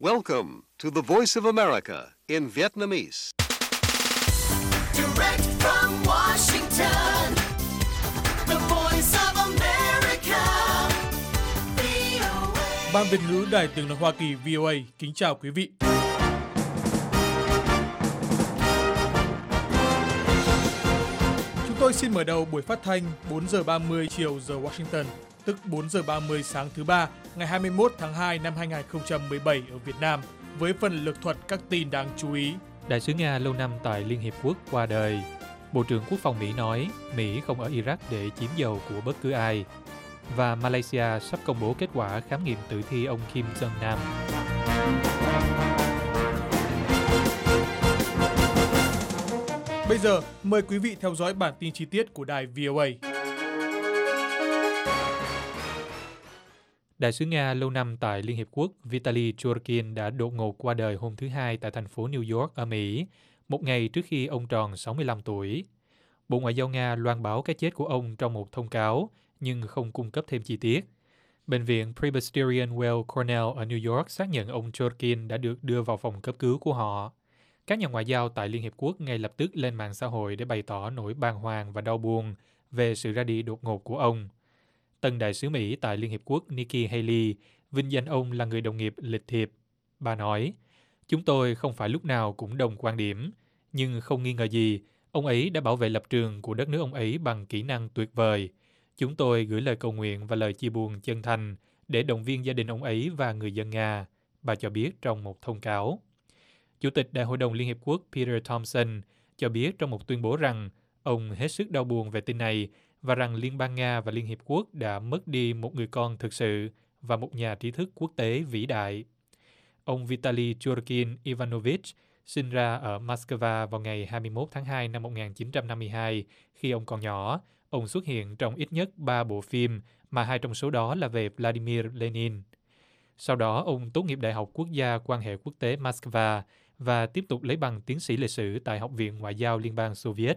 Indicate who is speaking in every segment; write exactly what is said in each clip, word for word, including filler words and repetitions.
Speaker 1: Welcome to the Voice of America in Vietnamese.
Speaker 2: Direct from Washington, the Voice of America, vê o a.
Speaker 3: Ban Việt ngữ Đài Tiếng nói Hoa Kỳ vê o a kính chào quý vị. Chúng tôi xin mở đầu buổi phát thanh bốn giờ ba mươi chiều giờ Washington, tức bốn giờ ba mươi sáng thứ ba, ngày hai mươi mốt tháng hai năm hai nghìn không trăm mười bảy ở Việt Nam, với phần lược thuật các tin đáng chú ý.
Speaker 4: Đại sứ Nga lâu năm tại Liên Hiệp Quốc qua đời. Bộ trưởng Quốc phòng Mỹ nói Mỹ không ở Iraq để chiếm dầu của bất cứ ai. Và Malaysia sắp công bố kết quả khám nghiệm tử thi ông Kim Jong Nam.
Speaker 3: Bây giờ, mời quý vị theo dõi bản tin chi tiết của đài vê o a.
Speaker 4: Đại sứ Nga lâu năm tại Liên Hiệp Quốc Vitaly Churkin đã đột ngột qua đời hôm thứ Hai tại thành phố New York ở Mỹ, một ngày trước khi ông tròn sáu mươi lăm tuổi. Bộ Ngoại giao Nga loan báo cái chết của ông trong một thông cáo, nhưng không cung cấp thêm chi tiết. Bệnh viện Presbyterian Weill Cornell ở New York xác nhận ông Churkin đã được đưa vào phòng cấp cứu của họ. Các nhà ngoại giao tại Liên Hiệp Quốc ngay lập tức lên mạng xã hội để bày tỏ nỗi bàng hoàng và đau buồn về sự ra đi đột ngột của ông. Tân đại sứ Mỹ tại Liên Hiệp Quốc Nikki Haley vinh danh ông là người đồng nghiệp lịch thiệp. Bà nói, chúng tôi không phải lúc nào cũng đồng quan điểm, nhưng không nghi ngờ gì, ông ấy đã bảo vệ lập trường của đất nước ông ấy bằng kỹ năng tuyệt vời. Chúng tôi gửi lời cầu nguyện và lời chia buồn chân thành để động viên gia đình ông ấy và người dân Nga, bà cho biết trong một thông cáo. Chủ tịch Đại hội đồng Liên Hiệp Quốc Peter Thompson cho biết trong một tuyên bố rằng ông hết sức đau buồn về tin này và rằng Liên bang Nga và Liên Hiệp Quốc đã mất đi một người con thực sự và một nhà trí thức quốc tế vĩ đại. Ông Vitaly Churkin Ivanovich sinh ra ở Moscow vào ngày hai mươi mốt tháng hai năm một nghìn chín trăm năm mươi hai. Khi ông còn nhỏ, ông xuất hiện trong ít nhất ba bộ phim, mà hai trong số đó là về Vladimir Lenin. Sau đó, ông tốt nghiệp Đại học Quốc gia Quan hệ Quốc tế Moscow và tiếp tục lấy bằng tiến sĩ lịch sử tại Học viện Ngoại giao Liên bang Xô Viết.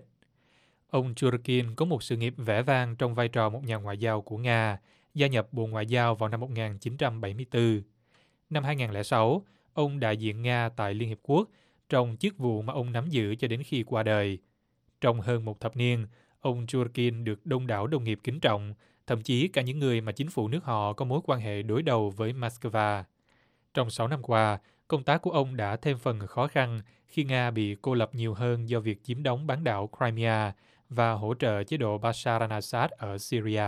Speaker 4: Ông Churkin có một sự nghiệp vẻ vang trong vai trò một nhà ngoại giao của Nga, gia nhập Bộ Ngoại giao vào năm một nghìn chín trăm bảy mươi tư. Năm hai nghìn không trăm lẻ sáu, ông đại diện Nga tại Liên Hiệp Quốc trong chức vụ mà ông nắm giữ cho đến khi qua đời. Trong hơn một thập niên, ông Churkin được đông đảo đồng nghiệp kính trọng, thậm chí cả những người mà chính phủ nước họ có mối quan hệ đối đầu với Moscow. Trong sáu năm qua, công tác của ông đã thêm phần khó khăn khi Nga bị cô lập nhiều hơn do việc chiếm đóng bán đảo Crimea và hỗ trợ chế độ Bashar al-Assad ở Syria.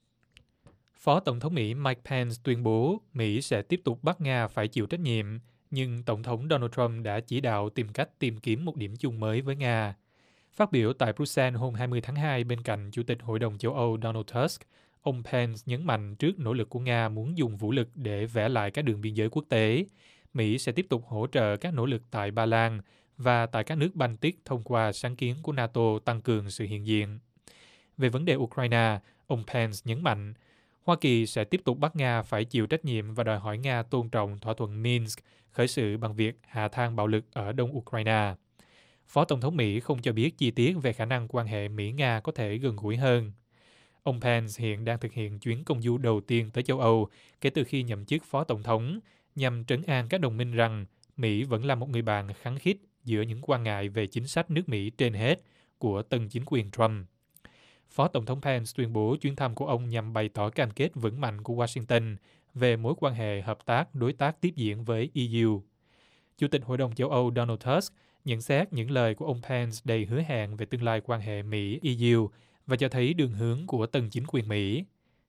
Speaker 4: Phó Tổng thống Mỹ Mike Pence tuyên bố Mỹ sẽ tiếp tục bắt Nga phải chịu trách nhiệm, nhưng Tổng thống Donald Trump đã chỉ đạo tìm cách tìm kiếm một điểm chung mới với Nga. Phát biểu tại Bruxelles hôm hai mươi tháng hai bên cạnh Chủ tịch Hội đồng châu Âu Donald Tusk, ông Pence nhấn mạnh trước nỗ lực của Nga muốn dùng vũ lực để vẽ lại các đường biên giới quốc tế, Mỹ sẽ tiếp tục hỗ trợ các nỗ lực tại Ba Lan và tại các nước Baltic thông qua sáng kiến của NATO tăng cường sự hiện diện. Về vấn đề Ukraine, ông Pence nhấn mạnh, Hoa Kỳ sẽ tiếp tục bắt Nga phải chịu trách nhiệm và đòi hỏi Nga tôn trọng thỏa thuận Minsk, khởi sự bằng việc hạ thang bạo lực ở đông Ukraine. Phó Tổng thống Mỹ không cho biết chi tiết về khả năng quan hệ Mỹ-Nga có thể gần gũi hơn. Ông Pence hiện đang thực hiện chuyến công du đầu tiên tới châu Âu kể từ khi nhậm chức Phó Tổng thống, nhằm trấn an các đồng minh rằng Mỹ vẫn là một người bạn khăng khít giữa những quan ngại về chính sách nước Mỹ trên hết của tân chính quyền Trump. Phó Tổng thống Pence tuyên bố chuyến thăm của ông nhằm bày tỏ cam kết vững mạnh của Washington về mối quan hệ hợp tác đối tác tiếp diễn với e u. Chủ tịch Hội đồng châu Âu Donald Tusk nhận xét những lời của ông Pence đầy hứa hẹn về tương lai quan hệ Mỹ-e u và cho thấy đường hướng của tân chính quyền Mỹ.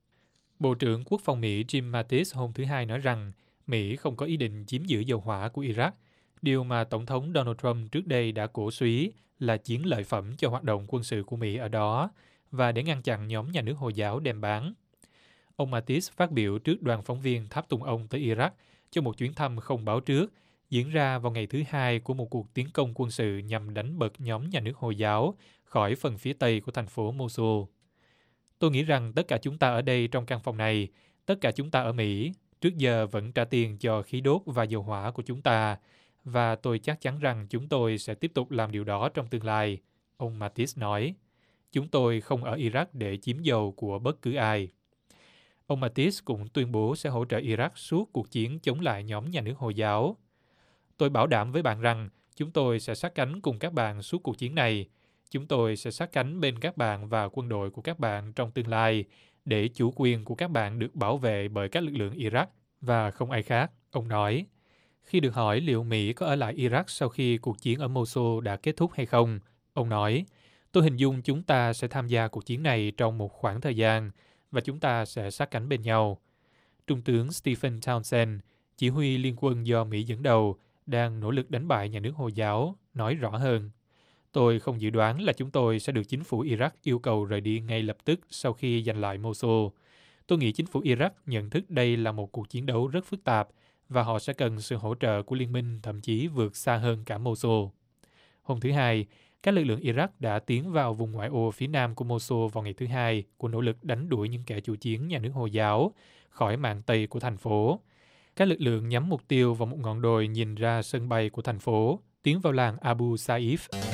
Speaker 4: Bộ trưởng Quốc phòng Mỹ Jim Mattis hôm thứ Hai nói rằng Mỹ không có ý định chiếm giữ dầu hỏa của Iraq, điều mà Tổng thống Donald Trump trước đây đã cổ suý là chiến lợi phẩm cho hoạt động quân sự của Mỹ ở đó và để ngăn chặn nhóm nhà nước Hồi giáo đem bán. Ông Mattis phát biểu trước đoàn phóng viên tháp tùng ông tới Iraq cho một chuyến thăm không báo trước diễn ra vào ngày thứ Hai của một cuộc tiến công quân sự nhằm đánh bật nhóm nhà nước Hồi giáo khỏi phần phía Tây của thành phố Mosul. Tôi nghĩ rằng tất cả chúng ta ở đây trong căn phòng này, tất cả chúng ta ở Mỹ, trước giờ vẫn trả tiền cho khí đốt và dầu hỏa của chúng ta, và tôi chắc chắn rằng chúng tôi sẽ tiếp tục làm điều đó trong tương lai, ông Mattis nói. Chúng tôi không ở Iraq để chiếm dầu của bất cứ ai. Ông Mattis cũng tuyên bố sẽ hỗ trợ Iraq suốt cuộc chiến chống lại nhóm nhà nước Hồi giáo. Tôi bảo đảm với bạn rằng chúng tôi sẽ sát cánh cùng các bạn suốt cuộc chiến này. Chúng tôi sẽ sát cánh bên các bạn và quân đội của các bạn trong tương lai để chủ quyền của các bạn được bảo vệ bởi các lực lượng Iraq và không ai khác, ông nói. Khi được hỏi liệu Mỹ có ở lại Iraq sau khi cuộc chiến ở Mosul đã kết thúc hay không, ông nói, tôi hình dung chúng ta sẽ tham gia cuộc chiến này trong một khoảng thời gian và chúng ta sẽ sát cánh bên nhau. Trung tướng Stephen Townsend, chỉ huy liên quân do Mỹ dẫn đầu, đang nỗ lực đánh bại nhà nước Hồi giáo, nói rõ hơn. Tôi không dự đoán là chúng tôi sẽ được chính phủ Iraq yêu cầu rời đi ngay lập tức sau khi giành lại Mosul. Tôi nghĩ chính phủ Iraq nhận thức đây là một cuộc chiến đấu rất phức tạp và họ sẽ cần sự hỗ trợ của liên minh thậm chí vượt xa hơn cả Mosul. Hôm thứ Hai, các lực lượng Iraq đã tiến vào vùng ngoại ô phía nam của Mosul vào ngày thứ Hai của nỗ lực đánh đuổi những kẻ chủ chiến nhà nước Hồi giáo khỏi mạn Tây của thành phố. Các lực lượng nhắm mục tiêu vào một ngọn đồi nhìn ra sân bay của thành phố, tiến vào làng Abu Saif.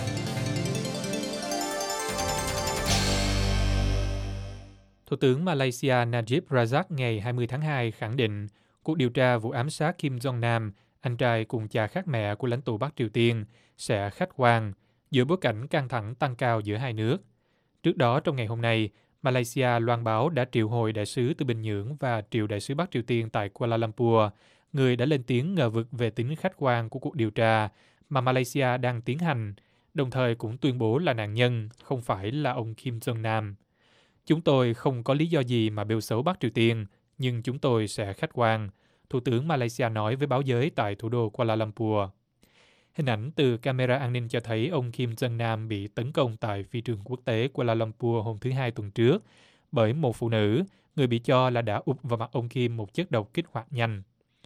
Speaker 4: Thủ tướng Malaysia Najib Razak ngày hai mươi tháng hai khẳng định cuộc điều tra vụ ám sát Kim Jong Nam, anh trai cùng cha khác mẹ của lãnh tụ Bắc Triều Tiên, sẽ khách quan giữa bối cảnh căng thẳng tăng cao giữa hai nước. Trước đó trong ngày hôm nay, Malaysia loan báo đã triệu hồi đại sứ từ Bình Nhưỡng và triệu đại sứ Bắc Triều Tiên tại Kuala Lumpur, người đã lên tiếng ngờ vực về tính khách quan của cuộc điều tra mà Malaysia đang tiến hành, đồng thời cũng tuyên bố là nạn nhân không phải là ông Kim Jong Nam. Chúng tôi không có lý do gì mà bêu xấu Bắc Triều Tiên, nhưng chúng tôi sẽ khách quan, Thủ tướng Malaysia nói với báo giới tại thủ đô Kuala Lumpur. Hình ảnh từ camera an ninh cho thấy ông Kim Jong Nam bị tấn công tại phi trường quốc tế Kuala Lumpur hôm thứ Hai tuần trước bởi một phụ nữ, người bị cho là đã úp vào mặt ông Kim một chất độc kích hoạt nhanh.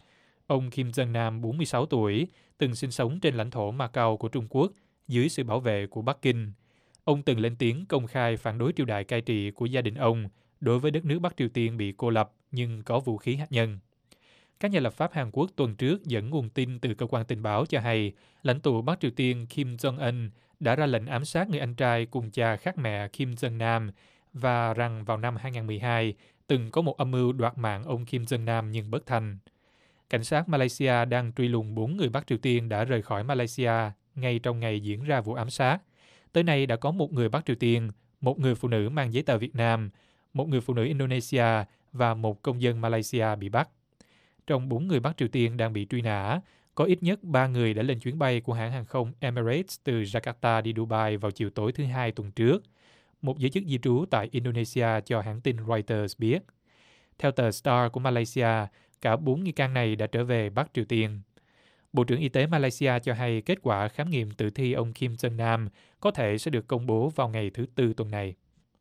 Speaker 4: Ông Kim Jong Nam, bốn mươi sáu tuổi, từng sinh sống trên lãnh thổ Macau của Trung Quốc dưới sự bảo vệ của Bắc Kinh. Ông từng lên tiếng công khai phản đối triều đại cai trị của gia đình ông đối với đất nước Bắc Triều Tiên bị cô lập nhưng có vũ khí hạt nhân. Các nhà lập pháp Hàn Quốc tuần trước dẫn nguồn tin từ cơ quan tình báo cho hay lãnh tụ Bắc Triều Tiên Kim Jong-un đã ra lệnh ám sát người anh trai cùng cha khác mẹ Kim Jong Nam và rằng vào năm hai nghìn không trăm mười hai từng có một âm mưu đoạt mạng ông Kim Jong Nam nhưng bất thành. Cảnh sát Malaysia đang truy lùng bốn người Bắc Triều Tiên đã rời khỏi Malaysia ngay trong ngày diễn ra vụ ám sát. Tới nay đã có một người Bắc Triều Tiên, một người phụ nữ mang giấy tờ Việt Nam, một người phụ nữ Indonesia và một công dân Malaysia bị bắt. Trong bốn người Bắc Triều Tiên đang bị truy nã, có ít nhất ba người đã lên chuyến bay của hãng hàng không Emirates từ Jakarta đi Dubai vào chiều tối thứ Hai tuần trước. Một giới chức di trú tại Indonesia cho hãng tin Reuters biết. Theo tờ Star của Malaysia, cả bốn nghi can này đã trở về Bắc Triều Tiên. Bộ trưởng Y tế Malaysia cho hay kết quả khám nghiệm tử thi ông Kim Jong Nam có thể sẽ được công bố vào ngày thứ Tư tuần này.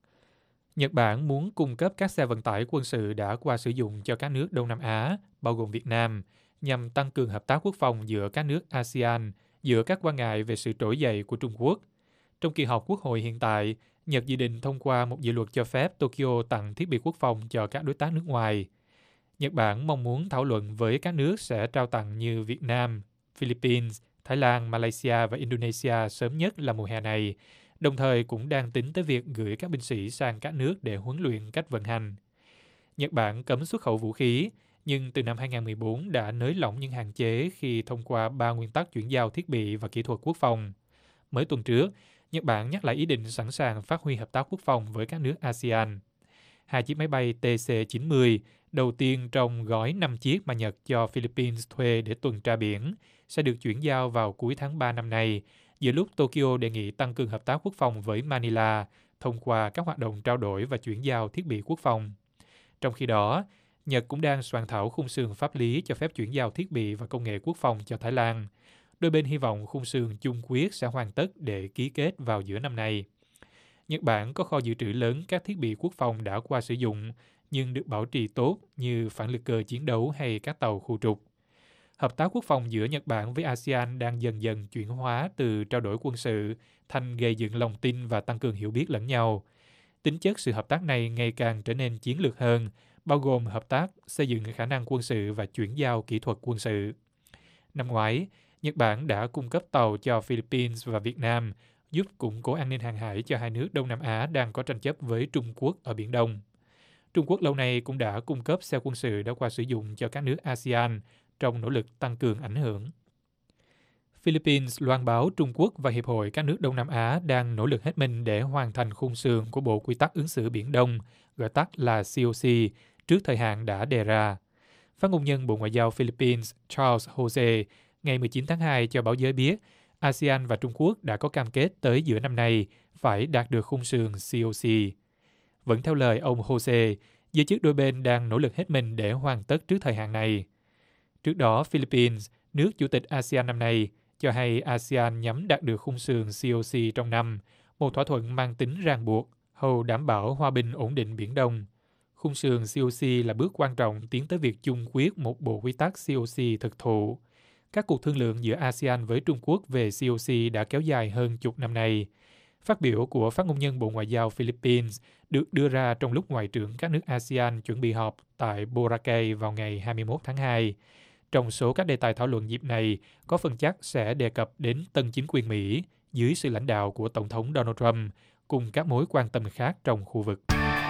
Speaker 4: Nhật Bản muốn cung cấp các xe vận tải quân sự đã qua sử dụng cho các nước Đông Nam Á, bao gồm Việt Nam, nhằm tăng cường hợp tác quốc phòng giữa các nước a sê an, giữa các quan ngại về sự trỗi dậy của Trung Quốc. Trong kỳ họp quốc hội hiện tại, Nhật dự định thông qua một dự luật cho phép Tokyo tặng thiết bị quốc phòng cho các đối tác nước ngoài. Nhật Bản mong muốn thảo luận với các nước sẽ trao tặng như Việt Nam, Philippines, Thái Lan, Malaysia và Indonesia sớm nhất là mùa hè này, đồng thời cũng đang tính tới việc gửi các binh sĩ sang các nước để huấn luyện cách vận hành. Nhật Bản cấm xuất khẩu vũ khí, nhưng từ năm hai nghìn không trăm mười bốn đã nới lỏng những hạn chế khi thông qua ba nguyên tắc chuyển giao thiết bị và kỹ thuật quốc phòng. Mới tuần trước, Nhật Bản nhắc lại ý định sẵn sàng phát huy hợp tác quốc phòng với các nước a sê an. Hai chiếc máy bay T C chín mươi, đầu tiên trong gói năm chiếc mà Nhật cho Philippines thuê để tuần tra biển, sẽ được chuyển giao vào cuối tháng ba năm nay, giữa lúc Tokyo đề nghị tăng cường hợp tác quốc phòng với Manila thông qua các hoạt động trao đổi và chuyển giao thiết bị quốc phòng. Trong khi đó, Nhật cũng đang soạn thảo khung sườn pháp lý cho phép chuyển giao thiết bị và công nghệ quốc phòng cho Thái Lan. Đôi bên hy vọng khung sườn chung quyết sẽ hoàn tất để ký kết vào giữa năm nay. Nhật Bản có kho dự trữ lớn các thiết bị quốc phòng đã qua sử dụng, nhưng được bảo trì tốt như phản lực cơ chiến đấu hay các tàu khu trục. Hợp tác quốc phòng giữa Nhật Bản với a sê an đang dần dần chuyển hóa từ trao đổi quân sự thành gây dựng lòng tin và tăng cường hiểu biết lẫn nhau. Tính chất sự hợp tác này ngày càng trở nên chiến lược hơn, bao gồm hợp tác xây dựng khả năng quân sự và chuyển giao kỹ thuật quân sự. Năm ngoái, Nhật Bản đã cung cấp tàu cho Philippines và Việt Nam, giúp củng cố an ninh hàng hải cho hai nước Đông Nam Á đang có tranh chấp với Trung Quốc ở Biển Đông. Trung Quốc lâu nay cũng đã cung cấp xe quân sự đã qua sử dụng cho các nước a sê an trong nỗ lực tăng cường ảnh hưởng. Philippines loan báo Trung Quốc và Hiệp hội các nước Đông Nam Á đang nỗ lực hết mình để hoàn thành khung sườn của Bộ Quy tắc ứng xử Biển Đông, gọi tắt là xê o xê, trước thời hạn đã đề ra. Phát ngôn nhân Bộ Ngoại giao Philippines Charles Jose ngày mười chín tháng hai cho báo giới biết, a sê an và Trung Quốc đã có cam kết tới giữa năm nay phải đạt được khung sườn xê o xê. Vẫn theo lời ông Jose, giới chức đôi bên đang nỗ lực hết mình để hoàn tất trước thời hạn này. Trước đó, Philippines, nước chủ tịch a sê an năm nay, cho hay a sê an nhắm đạt được khung sườn xê o xê trong năm, một thỏa thuận mang tính ràng buộc, hầu đảm bảo hòa bình ổn định Biển Đông. Khung sườn xê o xê là bước quan trọng tiến tới việc chung quyết một bộ quy tắc xê o xê thực thụ. Các cuộc thương lượng giữa a sê an với Trung Quốc về xê o xê đã kéo dài hơn chục năm nay. Phát biểu của phát ngôn nhân Bộ Ngoại giao Philippines được đưa ra trong lúc Ngoại trưởng các nước a sê an chuẩn bị họp tại Boracay vào ngày hai mươi mốt tháng hai. Trong số các đề tài thảo luận dịp này, có phần chắc sẽ đề cập đến tân chính quyền Mỹ dưới sự lãnh đạo của Tổng thống Donald Trump, cùng các mối quan tâm khác trong khu vực.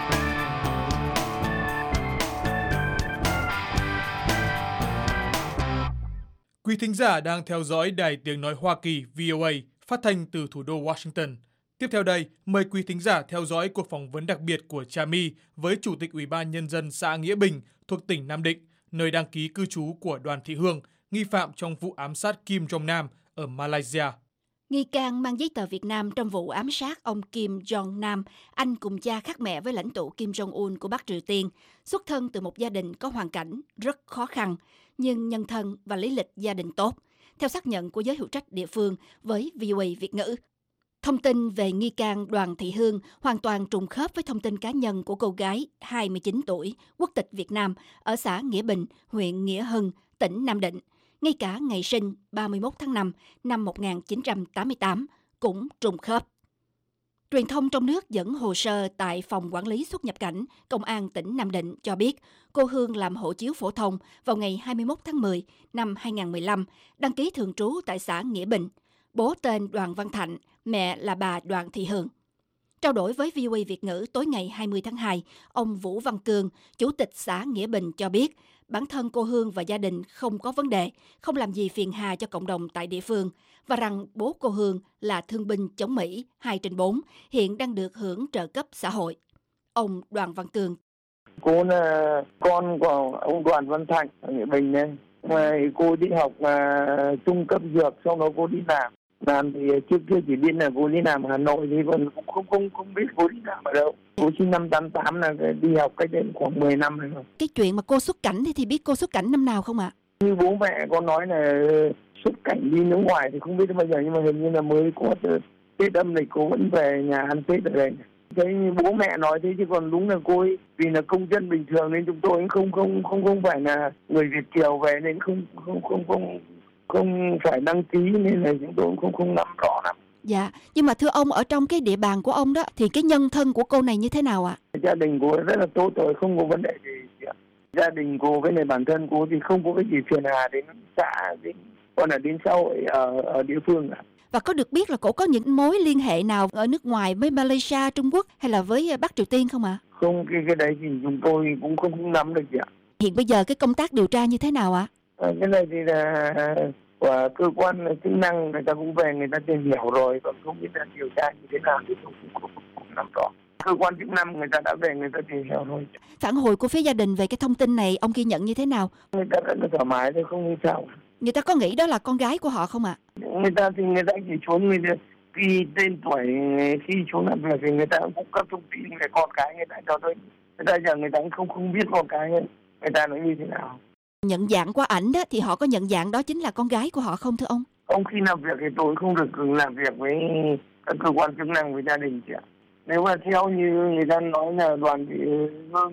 Speaker 3: Quý thính giả đang theo dõi Đài Tiếng Nói Hoa Kỳ vê o a phát thanh từ thủ đô Washington. Tiếp theo đây, mời quý thính giả theo dõi cuộc phỏng vấn đặc biệt của Trà My với Chủ tịch Ủy ban Nhân dân xã Nghĩa Bình thuộc tỉnh Nam Định, nơi đăng ký cư trú của Đoàn Thị Hương, nghi phạm trong vụ ám sát Kim Jong Nam ở Malaysia.
Speaker 5: Nghi can mang giấy tờ Việt Nam trong vụ ám sát ông Kim Jong Nam, anh cùng cha khác mẹ với lãnh tụ Kim Jong Un của Bắc Triều Tiên, xuất thân từ một gia đình có hoàn cảnh rất khó khăn, nhưng nhân thân và lý lịch gia đình tốt, theo xác nhận của giới hữu trách địa phương với vê o a Việt ngữ. Thông tin về nghi can Đoàn Thị Hương hoàn toàn trùng khớp với thông tin cá nhân của cô gái hai mươi chín tuổi, quốc tịch Việt Nam, ở xã Nghĩa Bình, huyện Nghĩa Hưng, tỉnh Nam Định. Ngay cả ngày sinh ba mươi mốt tháng năm năm một nghìn chín trăm tám mươi tám cũng trùng khớp. Truyền thông trong nước dẫn hồ sơ tại Phòng Quản lý xuất nhập cảnh, Công an tỉnh Nam Định cho biết cô Hương làm hộ chiếu phổ thông vào ngày hai mươi mốt tháng mười năm hai nghìn không trăm mười lăm, đăng ký thường trú tại xã Nghĩa Bình. Bố tên Đoàn Văn Thạnh, mẹ là bà Đoàn Thị Hương. Trao đổi với vê o a Việt ngữ tối ngày hai mươi tháng hai, ông Vũ Văn Cương, Chủ tịch xã Nghĩa Bình cho biết bản thân cô Hương và gia đình không có vấn đề, không làm gì phiền hà cho cộng đồng tại địa phương, và rằng bố cô Hương là thương binh chống Mỹ hai trên bốn, hiện đang được hưởng trợ cấp xã hội. Ông Đoàn Văn Cương:
Speaker 6: Cô là con của ông Đoàn Văn Thạnh ở Nghĩa Bình này. Mà cô đi học uh, trung cấp dược, sau đó cô đi làm. Làm thì trước kia chỉ biết là cô đi làm ở Hà Nội, thì còn cũng không không không biết cô đi làm ở đâu. Cô sinh năm tám tám là đi học cách đây khoảng mười năm rồi.
Speaker 5: Cái chuyện mà cô xuất cảnh thì, thì biết cô xuất cảnh năm nào không ạ? À?
Speaker 6: Như bố mẹ con nói là xuất cảnh đi nước ngoài thì không biết bao giờ, nhưng mà hình như là mới có Tết âm lịch cô vẫn về nhà ăn Tết ở đây. Thế bố mẹ nói thế, chứ còn đúng là cô ấy vì là công dân bình thường nên chúng tôi không không không không phải là người Việt kiều về, nên không không không không không phải đăng ký, nên là chúng tôi cũng không không nắm rõ lắm.
Speaker 5: Dạ, nhưng mà thưa ông, ở trong cái địa bàn của ông đó thì cái nhân thân của cô này như thế nào ạ? À?
Speaker 6: Gia đình cô rất là tốt rồi, không có vấn đề gì. Gia đình cô với lại bản thân cô thì không có cái gì phiền hà đến xã, đến còn là đến xã hội ở ở địa phương cả.
Speaker 5: Và có được biết là cô có những mối liên hệ nào ở nước ngoài với Malaysia, Trung Quốc hay là với Bắc Triều Tiên không ạ? À?
Speaker 6: Không, cái cái đấy thì chúng tôi cũng không, không nắm được gì ạ.
Speaker 5: Hiện bây giờ cái công tác điều tra như thế nào ạ? À?
Speaker 6: À, cái này thì là của cơ quan chức năng, người ta cũng về, người ta tìm hiểu rồi, còn không biết là điều tra như thế nào thì cũng không, không, không nắm rõ. Cơ quan chức năng người ta đã về, người ta tìm hiểu rồi.
Speaker 5: Phản hồi của phía gia đình về cái thông tin này ông ghi nhận như thế nào?
Speaker 6: Người ta rất là thoải mái thôi, không như sao.
Speaker 5: Người ta có nghĩ đó là con gái của họ không ạ? À?
Speaker 6: Người ta thì người ta chỉ xuống, người ta ghi tên tuổi, khi xuống làm việc thì người ta cũng cung cấp thông tin về con cái người ta cho tôi. Người ta giờ người ta cũng không không biết con cái người ta nói như thế nào.
Speaker 5: Nhận dạng qua ảnh đó thì họ có nhận dạng đó chính là con gái của họ không thưa ông?
Speaker 6: Ông khi làm việc thì tôi không được làm việc với các cơ quan chức năng, với gia đình chị ạ. Nếu mà theo như người ta nói là Đoàn Thị Hương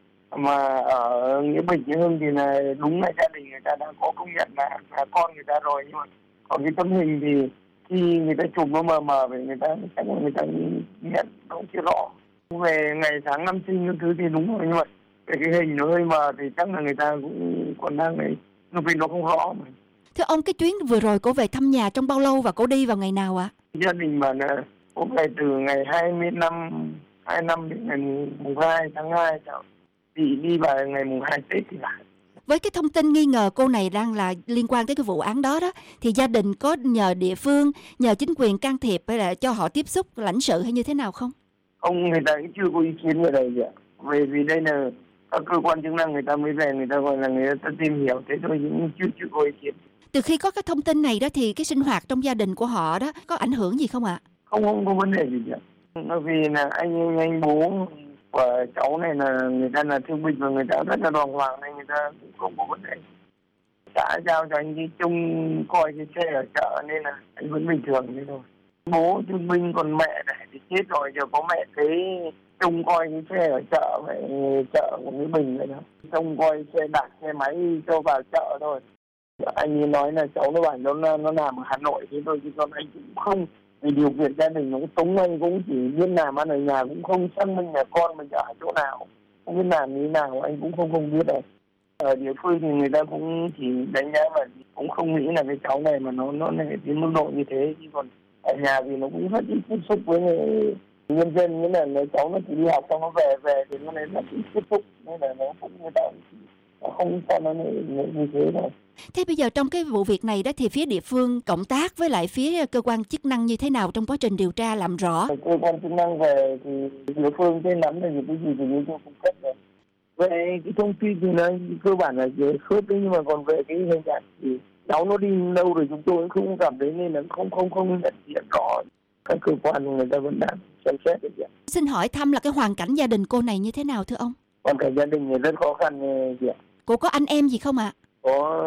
Speaker 6: mà ở Nghĩa Bình Nghĩa Hưng thì là đúng là gia đình người ta đã có công nhận là, là con người ta rồi, nhưng mà còn cái tấm hình thì khi người ta chụp nó mờ mờ về, người ta chắc là người ta nhận không chưa rõ. Về ngày tháng năm sinh những thứ thì đúng rồi, nhưng mà về cái hình nó hơi mờ thì chắc là người ta cũng còn đang ấy, vì nó không rõ mà.
Speaker 5: Thưa ông, cái chuyến vừa rồi cô về thăm nhà trong bao lâu và cô đi vào ngày nào ạ? À?
Speaker 6: Gia đình mà là cô về từ ngày hai mươi lăm hai năm đến ngày mùng hai tháng hai cháu thì đi vào ngày mùng hai Tết thì phải.
Speaker 5: Với cái thông tin nghi ngờ cô này đang là liên quan tới cái vụ án đó đó, thì gia đình có nhờ địa phương, nhờ chính quyền can thiệp hay là cho họ tiếp xúc lãnh sự hay như thế nào không?
Speaker 6: Không, người ta cũng chưa có ý kiến về đây ạ. Về vì đây là các cơ quan chức năng người ta mới về, người ta gọi là người ta tìm hiểu, thế thôi nhưng chưa chưa có ý kiến.
Speaker 5: Từ khi có cái thông tin này đó thì cái sinh hoạt trong gia đình của họ đó có ảnh hưởng gì không ạ?
Speaker 6: Không, không có vấn đề gì ạ. Vì là anh anh bố của cháu này là người ta là thương binh và người ta rất là đoàn hoàng nên người ta cũng không có vấn đề. Xã giao cho anh đi trông coi cái xe ở chợ nên là anh vẫn bình thường thế thôi. Bố thương binh còn mẹ này thì chết rồi, giờ có mẹ thấy trông coi cái xe ở chợ vậy, chợ của Mỹ Bình vậy đó. Trông coi xe đạp xe máy cho vào chợ thôi. Anh ấy nói là cháu nó bảo nó nó làm ở Hà Nội thế thôi chứ còn anh cũng không. Vì điều kiện gia đình nó cũng túng, anh cũng chỉ biết làm ăn ở nhà, cũng không xác minh nhà con mình ở chỗ nào, không biết làm như thế nào anh cũng không không biết đâu. Ở địa phương thì người ta cũng chỉ đánh giá mà cũng không nghĩ là cái cháu này mà nó nó này đến mức độ như thế, chứ còn ở nhà thì nó cũng rất ít tiếp xúc với người nhân dân, nghĩa là nó cháu nó chỉ đi học xong nó về về thì nó này rất ít tiếp xúc nên là nó cũng người ta nó không cho nó như thế đâu.
Speaker 5: Thế bây giờ trong cái vụ việc này đó thì phía địa phương cộng tác với lại phía cơ quan chức năng như thế nào trong quá trình điều tra làm rõ?
Speaker 6: Cơ quan chức năng về thì địa phương trên nắm là những cái gì thì chúng tôi cung cấp rồi. Về cái thông tin thì nó cơ bản là khớp đấy, nhưng mà còn về cái hình ảnh thì cháu nó đi lâu rồi chúng tôi cũng không gặp đấy nên là không không không nhận diện rõ. Các cơ quan người ta vẫn đang xem xét được.
Speaker 5: Xin hỏi thăm là cái hoàn cảnh gia đình cô này như thế nào thưa ông?
Speaker 6: Hoàn cảnh gia đình thì rất khó khăn gì ạ?
Speaker 5: Cô có anh em gì không ạ?
Speaker 6: Có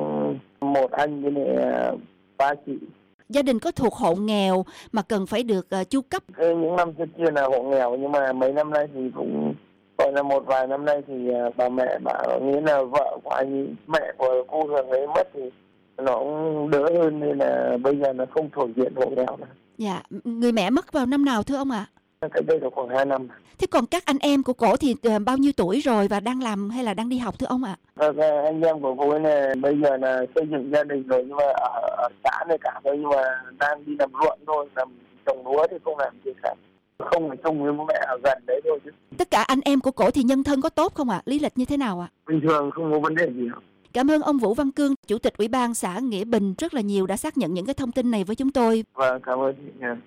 Speaker 6: một anh với lại ba chị.
Speaker 5: Gia đình có thuộc hộ nghèo mà cần phải được uh, chu cấp?
Speaker 6: Những năm trước kia là hộ nghèo nhưng mà mấy năm nay thì cũng gọi là một vài năm nay thì uh, bà mẹ bảo nghĩa là vợ của anh, mẹ của cô Hường ấy mất thì nó cũng đỡ hơn nên là bây giờ nó không thuộc diện hộ nghèo nữa. Dạ,
Speaker 5: người mẹ mất vào năm nào thưa ông ạ?
Speaker 6: Cái đây là khoảng hai năm.
Speaker 5: Thế còn các anh em của cổ thì uh, bao nhiêu tuổi rồi và đang làm hay là đang đi học thưa ông ạ?
Speaker 6: Các anh em của cô ấy này bây giờ là xây dựng gia đình rồi nhưng mà ở, ở xã này cả thôi, nhưng mà đang đi làm ruộng thôi, làm trồng lúa thì không làm gì cả. Không phải chung với bố mẹ ở gần đấy thôi chứ.
Speaker 5: Tất cả anh em của cổ thì nhân thân có tốt không ạ? Lý lịch như thế nào ạ?
Speaker 6: Bình thường, không có vấn đề gì đâu.
Speaker 5: Cảm ơn ông Vũ Văn Cương, Chủ tịch Ủy ban xã Nghĩa Bình rất là nhiều đã xác nhận những cái thông tin này với chúng tôi.
Speaker 6: Vâng, cảm ơn chị nha.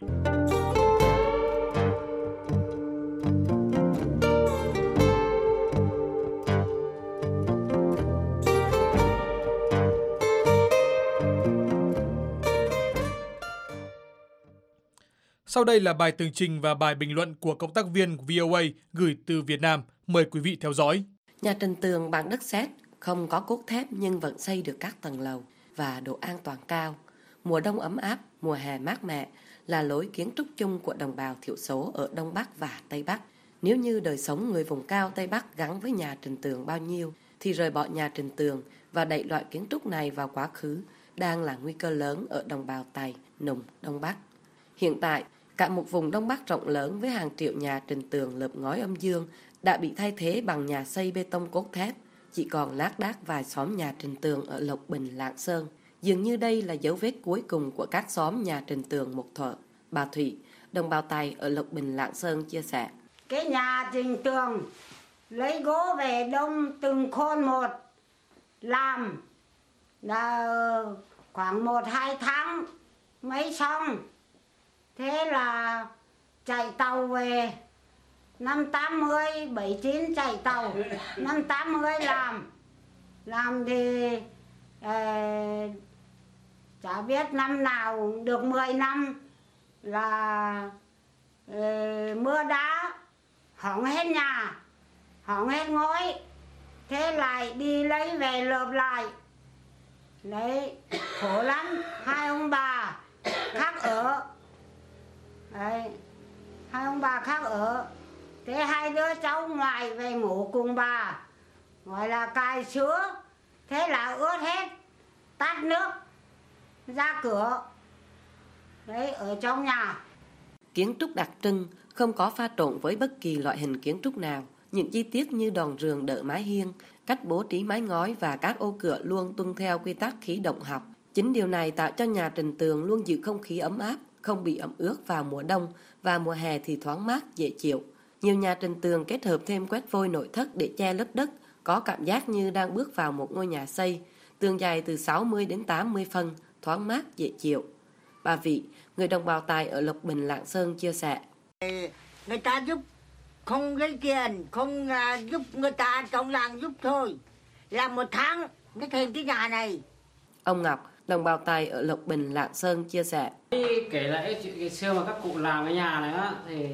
Speaker 3: Sau đây là bài tường trình và bài bình luận của cộng tác viên vê o a gửi từ Việt Nam. Mời quý vị theo dõi.
Speaker 7: Nhà Trình Tường bằng đất sét, không có cốt thép nhưng vẫn xây được các tầng lầu và độ an toàn cao. Mùa đông ấm áp, mùa hè mát mẻ là lối kiến trúc chung của đồng bào thiểu số ở Đông Bắc và Tây Bắc. Nếu như đời sống người vùng cao Tây Bắc gắn với nhà Trình Tường bao nhiêu, thì rời bỏ nhà Trình Tường và đẩy loại kiến trúc này vào quá khứ đang là nguy cơ lớn ở đồng bào Tày, Nùng, Đông Bắc. Hiện tại, cả một vùng Đông Bắc rộng lớn với hàng triệu nhà Trình Tường lợp ngói âm dương đã bị thay thế bằng nhà xây bê tông cốt thép, chỉ còn lác đác vài xóm nhà Trình Tường ở Lộc Bình, Lạng Sơn. Dường như đây là dấu vết cuối cùng của các xóm nhà Trình Tường một thuở. Bà Thủy, đồng bào Tày ở Lộc Bình, Lạng Sơn chia sẻ.
Speaker 8: Cái nhà Trình Tường lấy gỗ về đông từng khôn một, làm là khoảng một hai tháng mới xong. Thế là chạy tàu về, năm tám mươi, bảy chín chạy tàu, năm tám mươi làm. Làm thì eh, chả biết năm nào được mười năm là eh, mưa đá, hỏng hết nhà, hỏng hết ngói. Thế lại đi lấy về lợp lại. Đấy, khổ lắm, hai ông bà khác ở. Đấy, hai ông bà khác ở. Thế hai đứa cháu ngoại về ngủ cùng bà, gọi là cài sữa. Thế là ướt hết, tắt nước, ra cửa. Đấy, ở trong nhà.
Speaker 7: Kiến trúc đặc trưng, không có pha trộn với bất kỳ loại hình kiến trúc nào. Những chi tiết như đòn rường đỡ mái hiên, cách bố trí mái ngói và các ô cửa luôn tuân theo quy tắc khí động học. Chính điều này tạo cho nhà Trình Tường luôn giữ không khí ấm áp, không bị ẩm ướt vào mùa đông và mùa hè thì thoáng mát, dễ chịu. Nhiều nhà trình tường kết hợp thêm quét vôi nội thất để che lớp đất, có cảm giác như đang bước vào một ngôi nhà xây, tường dài từ sáu mươi đến tám mươi phân, thoáng mát dễ chịu. Bà Vị, người đồng bào Tài ở Lộc Bình, Lạng Sơn chia sẻ.
Speaker 8: Người ta giúp không lấy tiền, không uh, giúp người ta trong làng giúp thôi. Làm một tháng mới thêm cái nhà này.
Speaker 7: Ông Ngọc, đồng bào Tài ở Lộc Bình, Lạng Sơn chia sẻ.
Speaker 9: Kể lại chuyện ngày xưa mà các cụ làm cái nhà này á, thì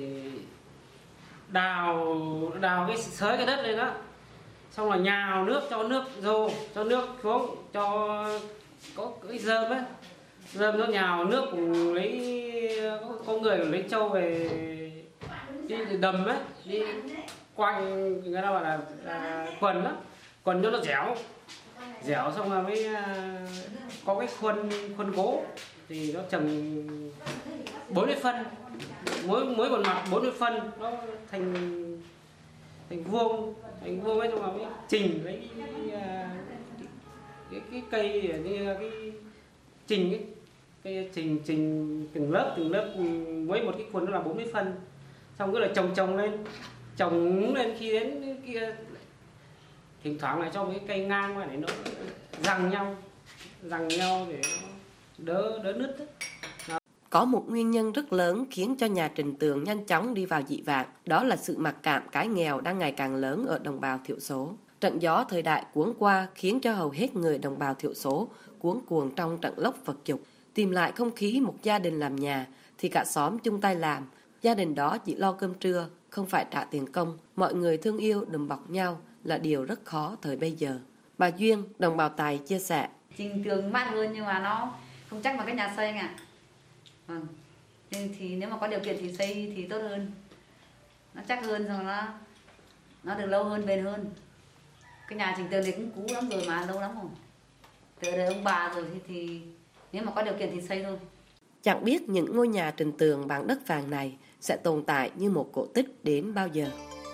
Speaker 9: đào đào cái xới cái đất lên đó, xong rồi nhào nước, cho nước vô, cho nước xuống, cho có cái rơm ấy, rơm nó nhào nước cùng lấy có, có người lấy trâu về đi đầm ấy, đi quanh người ta bảo là, là quần đó, quần cho nó dẻo, dẻo xong rồi mới có cái khuôn khuôn gỗ thì nó trồng bốn mươi phân, mỗi mỗi một mặt bốn mươi phân, nó thành thành vuông, thành vuông ấy, xong rồi mới chỉnh lấy cái cái, cái cây như cái trình ấy, cái trình trình từng lớp từng lớp, mỗi một cái khuôn nó là bốn mươi phân, xong cứ là trồng trồng lên, trồng lên khi đến kia thỉnh thoảng lại cho một cái cây ngang qua để nó giằng nhau, giằng nhau để nó đỡ đỡ nứt ấy.
Speaker 7: Có một nguyên nhân rất lớn khiến cho nhà trình tường nhanh chóng đi vào dị vãng, đó là sự mặc cảm cái nghèo đang ngày càng lớn ở đồng bào thiểu số. Trận gió thời đại cuốn qua khiến cho hầu hết người đồng bào thiểu số cuống cuồng trong trận lốc vật dục. Tìm lại không khí một gia đình làm nhà thì cả xóm chung tay làm. Gia đình đó chỉ lo cơm trưa, không phải trả tiền công. Mọi người thương yêu đùm bọc nhau là điều rất khó thời bây giờ. Bà Duyên, đồng bào Tài chia sẻ.
Speaker 10: Trình tường mát hơn nhưng mà nó không chắc bằng cái nhà xây anh ạ. Vâng. Nên thì nếu mà có điều kiện thì xây thì tốt hơn. Nó chắc hơn, rồi nó nó được lâu hơn, bền hơn. Cái nhà trình tường thì cũng cũ lắm rồi mà, lâu lắm rồi. Từ đời ông bà rồi thì, thì nếu mà có điều kiện thì xây thôi.
Speaker 7: Chẳng biết những ngôi nhà trình tường bằng đất vàng này sẽ tồn tại như một cổ tích đến bao giờ.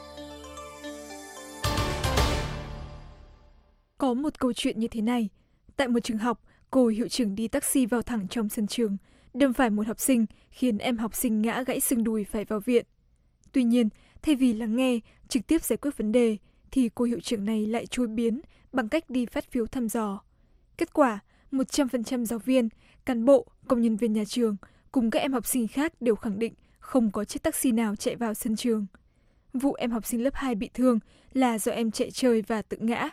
Speaker 11: Có một câu chuyện như thế này. Tại một trường học, cô hiệu trưởng đi taxi vào thẳng trong sân trường, đâm phải một học sinh, khiến em học sinh ngã gãy xương đùi phải vào viện. Tuy nhiên, thay vì lắng nghe, trực tiếp giải quyết vấn đề, thì cô hiệu trưởng này lại chối biến bằng cách đi phát phiếu thăm dò. Kết quả, một trăm phần trăm giáo viên, cán bộ, công nhân viên nhà trường cùng các em học sinh khác đều khẳng định không có chiếc taxi nào chạy vào sân trường. Vụ em học sinh lớp hai bị thương là do em chạy chơi và tự ngã.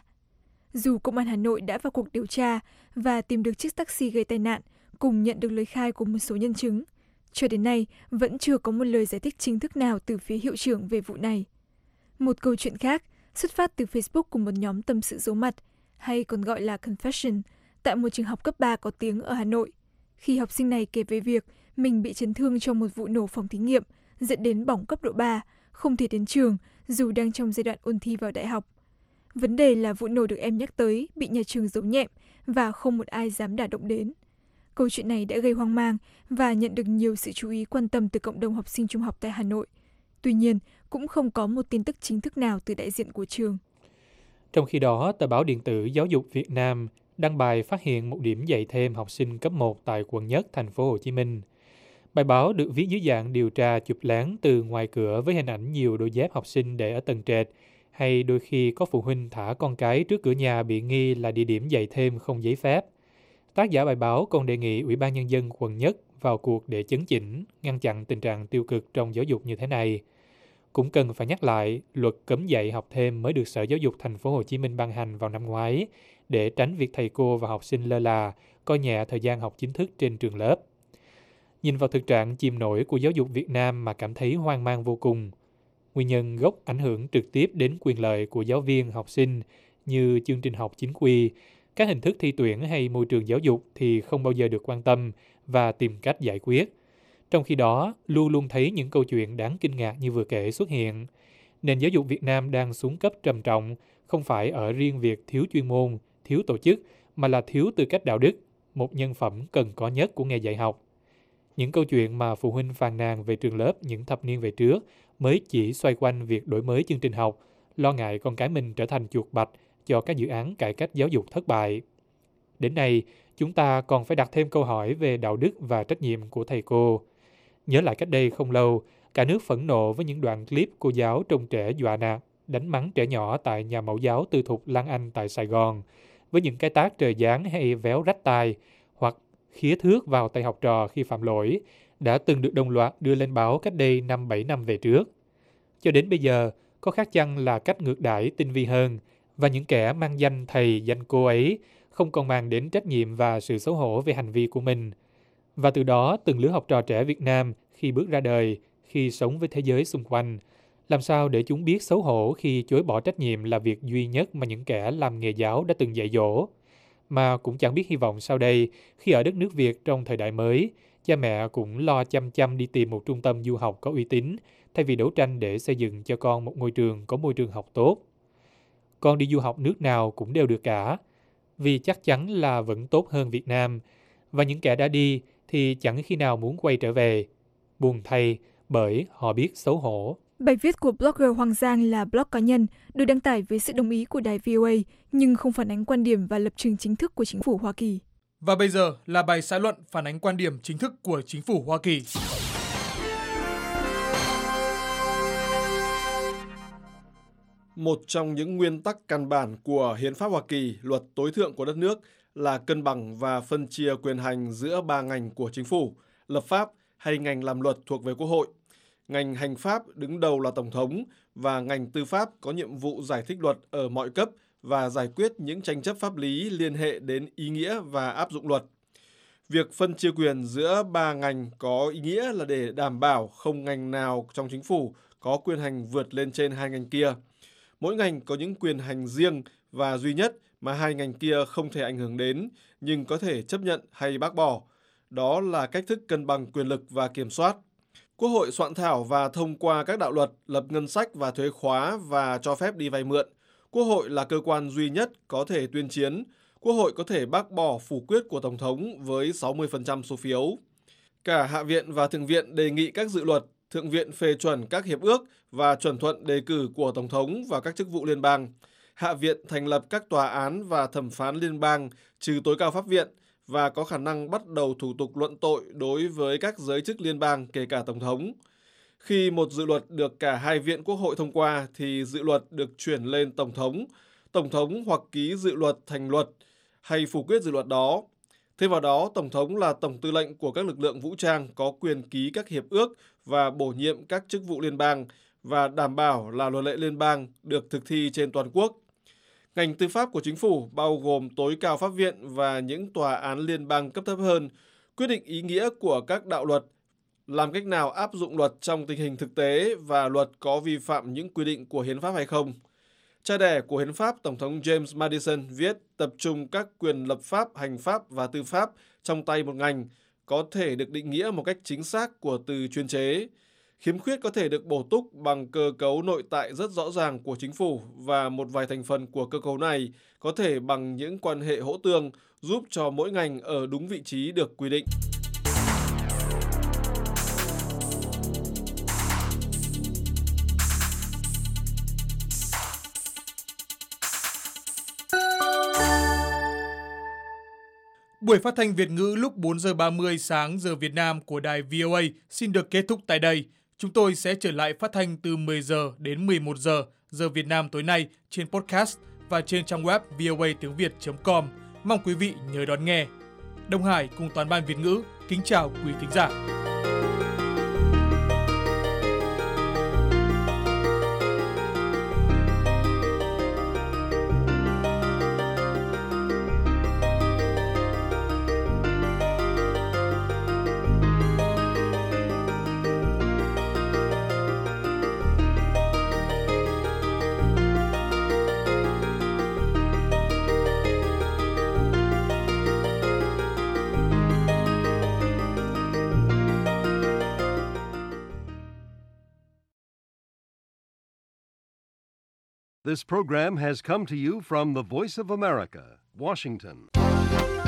Speaker 11: Dù Công an Hà Nội đã vào cuộc điều tra và tìm được chiếc taxi gây tai nạn cùng nhận được lời khai của một số nhân chứng, cho đến nay vẫn chưa có một lời giải thích chính thức nào từ phía hiệu trưởng về vụ này. Một câu chuyện khác xuất phát từ Facebook của một nhóm tâm sự giấu mặt, hay còn gọi là Confession, tại một trường học cấp ba có tiếng ở Hà Nội. Khi học sinh này kể về việc mình bị chấn thương trong một vụ nổ phòng thí nghiệm dẫn đến bỏng cấp độ ba, không thể đến trường dù đang trong giai đoạn ôn thi vào đại học. Vấn đề là vụ nổ được em nhắc tới bị nhà trường giấu nhẹm và không một ai dám đả động đến. Câu chuyện này đã gây hoang mang và nhận được nhiều sự chú ý quan tâm từ cộng đồng học sinh trung học tại Hà Nội. Tuy nhiên, cũng không có một tin tức chính thức nào từ đại diện của trường.
Speaker 4: Trong khi đó, tờ báo điện tử Giáo dục Việt Nam đăng bài phát hiện một điểm dạy thêm học sinh cấp một tại quận Nhất, thành phố Hồ Chí Minh. Bài báo được viết dưới dạng điều tra chụp lén từ ngoài cửa với hình ảnh nhiều đôi dép học sinh để ở tầng trệt, hay đôi khi có phụ huynh thả con cái trước cửa nhà bị nghi là địa điểm dạy thêm không giấy phép. Tác giả bài báo còn đề nghị Ủy ban Nhân dân quận Nhất vào cuộc để chấn chỉnh, ngăn chặn tình trạng tiêu cực trong giáo dục như thế này. Cũng cần phải nhắc lại, luật cấm dạy học thêm mới được Sở Giáo dục Thành phố Hồ Chí Minh ban hành vào năm ngoái để tránh việc thầy cô và học sinh lơ là, coi nhẹ thời gian học chính thức trên trường lớp. Nhìn vào thực trạng chìm nổi của giáo dục Việt Nam mà cảm thấy hoang mang vô cùng. Nguyên nhân gốc ảnh hưởng trực tiếp đến quyền lợi của giáo viên, học sinh như chương trình học chính quy, các hình thức thi tuyển hay môi trường giáo dục thì không bao giờ được quan tâm và tìm cách giải quyết. Trong khi đó, luôn luôn thấy những câu chuyện đáng kinh ngạc như vừa kể xuất hiện. Nền giáo dục Việt Nam đang xuống cấp trầm trọng, không phải ở riêng việc thiếu chuyên môn, thiếu tổ chức, mà là thiếu tư cách đạo đức, một nhân phẩm cần có nhất của nghề dạy học. Những câu chuyện mà phụ huynh phàn nàn về trường lớp những thập niên về trước mới chỉ xoay quanh việc đổi mới chương trình học, lo ngại con cái mình trở thành chuột bạch cho các dự án cải cách giáo dục thất bại. Đến nay, chúng ta còn phải đặt thêm câu hỏi về đạo đức và trách nhiệm của thầy cô. Nhớ lại cách đây không lâu, Cả nước phẫn nộ với những đoạn clip cô giáo trông trẻ dọa nạt, đánh mắng trẻ nhỏ tại nhà mẫu giáo tư thục Lan Anh tại Sài Gòn, với những cái tát trời giáng hay véo rách tai, hoặc khía thước vào tay học trò khi phạm lỗi, đã từng được đồng loạt đưa lên báo cách đây năm bảy năm về trước. Cho đến bây giờ, có khác chăng là cách ngược đãi tinh vi hơn, và những kẻ mang danh thầy danh cô ấy không còn mang đến trách nhiệm và sự xấu hổ về hành vi của mình. Và từ đó, từng lứa học trò trẻ Việt Nam khi bước ra đời, khi sống với thế giới xung quanh, làm sao để chúng biết xấu hổ khi chối bỏ trách nhiệm là việc duy nhất mà những kẻ làm nghề giáo đã từng dạy dỗ. Mà cũng chẳng biết hy vọng sau đây, khi ở đất nước Việt trong thời đại mới, cha mẹ cũng lo chăm chăm đi tìm một trung tâm du học có uy tín, thay vì đấu tranh để xây dựng cho con một ngôi trường có môi trường học tốt. Con đi du học nước nào cũng đều được cả, vì chắc chắn là vẫn tốt hơn Việt Nam, và những kẻ đã đi thì chẳng khi nào muốn quay trở về. Buồn thay, bởi họ biết xấu hổ.
Speaker 11: Bài viết của blogger Hoàng Giang là blog cá nhân, được đăng tải với sự đồng ý của đài vê o a, nhưng không phản ánh quan điểm và lập trường chính thức của chính phủ Hoa Kỳ.
Speaker 3: Và bây giờ là bài xã luận phản ánh quan điểm chính thức của chính phủ Hoa Kỳ.
Speaker 12: Một trong những nguyên tắc căn bản của Hiến pháp Hoa Kỳ, luật tối thượng của đất nước, là cân bằng và phân chia quyền hành giữa ba ngành của chính phủ, lập pháp hay ngành làm luật thuộc về Quốc hội. Ngành hành pháp đứng đầu là Tổng thống và ngành tư pháp có nhiệm vụ giải thích luật ở mọi cấp và giải quyết những tranh chấp pháp lý liên hệ đến ý nghĩa và áp dụng luật. Việc phân chia quyền giữa ba ngành có ý nghĩa là để đảm bảo không ngành nào trong chính phủ có quyền hành vượt lên trên hai ngành kia. Mỗi ngành có những quyền hành riêng và duy nhất mà hai ngành kia không thể ảnh hưởng đến, nhưng có thể chấp nhận hay bác bỏ. Đó là cách thức cân bằng quyền lực và kiểm soát. Quốc hội soạn thảo và thông qua các đạo luật, lập ngân sách và thuế khóa và cho phép đi vay mượn. Quốc hội là cơ quan duy nhất có thể tuyên chiến. Quốc hội có thể bác bỏ phủ quyết của Tổng thống với sáu mươi phần trăm số phiếu. Cả Hạ viện và Thượng viện đề nghị các dự luật, Thượng viện phê chuẩn các hiệp ước và chuẩn thuận đề cử của Tổng thống vào các chức vụ liên bang. Hạ viện thành lập các tòa án và thẩm phán liên bang, trừ tối cao pháp viện, và có khả năng bắt đầu thủ tục luận tội đối với các giới chức liên bang, kể cả Tổng thống. Khi một dự luật được cả hai viện Quốc hội thông qua, thì dự luật được chuyển lên Tổng thống. Tổng thống hoặc ký dự luật thành luật, hay phủ quyết dự luật đó. Thêm vào đó, Tổng thống là Tổng tư lệnh của các lực lượng vũ trang có quyền ký các hiệp ước và bổ nhiệm các chức vụ liên bang, và đảm bảo là luật lệ liên bang được thực thi trên toàn quốc. Ngành tư pháp của chính phủ bao gồm tối cao pháp viện và những tòa án liên bang cấp thấp hơn, quyết định ý nghĩa của các đạo luật, làm cách nào áp dụng luật trong tình hình thực tế và luật có vi phạm những quy định của hiến pháp hay không. Cha đẻ của hiến pháp, Tổng thống James Madison viết tập trung các quyền lập pháp, hành pháp và tư pháp trong tay một ngành, có thể được định nghĩa một cách chính xác của từ chuyên chế. Khiếm khuyết có thể được bổ túc bằng cơ cấu nội tại rất rõ ràng của chính phủ, và một vài thành phần của cơ cấu này có thể bằng những quan hệ hỗ tương giúp cho mỗi ngành ở đúng vị trí được quy định.
Speaker 3: Buổi phát thanh Việt ngữ lúc bốn giờ ba mươi sáng giờ Việt Nam của đài vê o a xin được kết thúc tại đây. Chúng tôi sẽ trở lại phát thanh từ mười giờ đến mười một giờ giờ Việt Nam tối nay trên podcast và trên trang web v o a tiếng việt chấm com. Mong quý vị nhớ đón nghe. Đông Hải cùng toàn ban Việt ngữ kính chào quý thính giả.
Speaker 1: This program has come to you from the Voice of America, Washington.